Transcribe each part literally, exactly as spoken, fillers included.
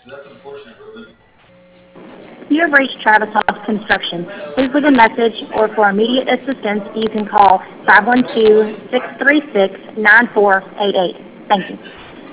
You have reached Travis House Construction. Please leave a message, or for immediate assistance, you can call five one two, six three six, nine four eight eight. Thank you.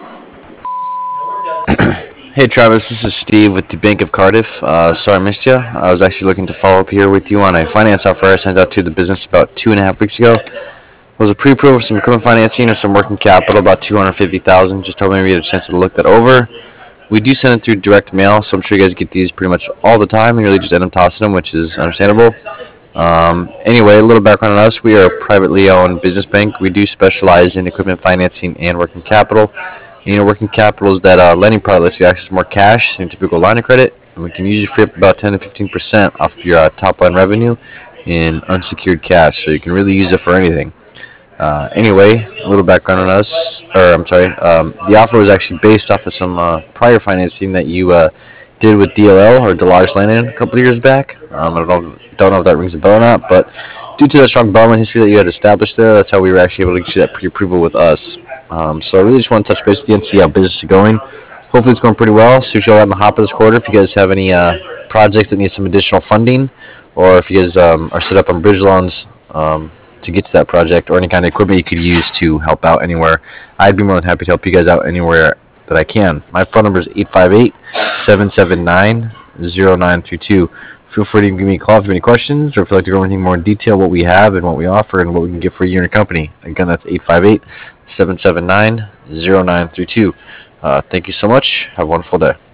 Hey Travis, this is Steve with the Bank of Cardiff. Uh, sorry I missed you. I was actually looking to follow up here with you on a finance offer I sent out to the business about two and a half weeks ago. It was a pre-approval of some equipment financing and some working capital, about two hundred fifty thousand dollars. Just hoping we get a chance to look that over. We do send it through direct mail, so I'm sure you guys get these pretty much all the time and really just end up tossing them, which is understandable. Um, anyway, a little background on us. We are a privately owned business bank. We do specialize in equipment financing and working capital. You know, working capital is that uh, lending product lets you access more cash than typical line of credit, and we can usually free up about ten to fifteen percent off of your uh, top line revenue in unsecured cash, so you can really use it for anything. Uh, anyway, a little background on us, or I'm sorry, um, the offer was actually based off of some uh, prior financing that you uh, did with D L L or Delage Landing a couple of years back. Um, I don't know, don't know if that rings a bell or not, but due to that strong Bowman history that you had established there, that's how we were actually able to get you that pre-approval with us. Um, so I really just want to touch base with you and see how business is going. Hopefully it's going pretty well. So you'll have in the hop of this quarter if you guys have any uh, projects that need some additional funding, or if you guys um, are set up on bridge loans um, to get to that project, or any kind of equipment you could use to help out anywhere. I'd be more than happy to help you guys out anywhere that I can. My phone number is eight five eight, seven seven nine, zero nine three two. Feel free to give me a call if you have any questions, or if you'd like to go over anything more in detail, what we have and what we offer and what we can get for you and your company. Again, that's eight five eight, seven seven nine, zero nine three two. Uh, thank you so much. Have a wonderful day.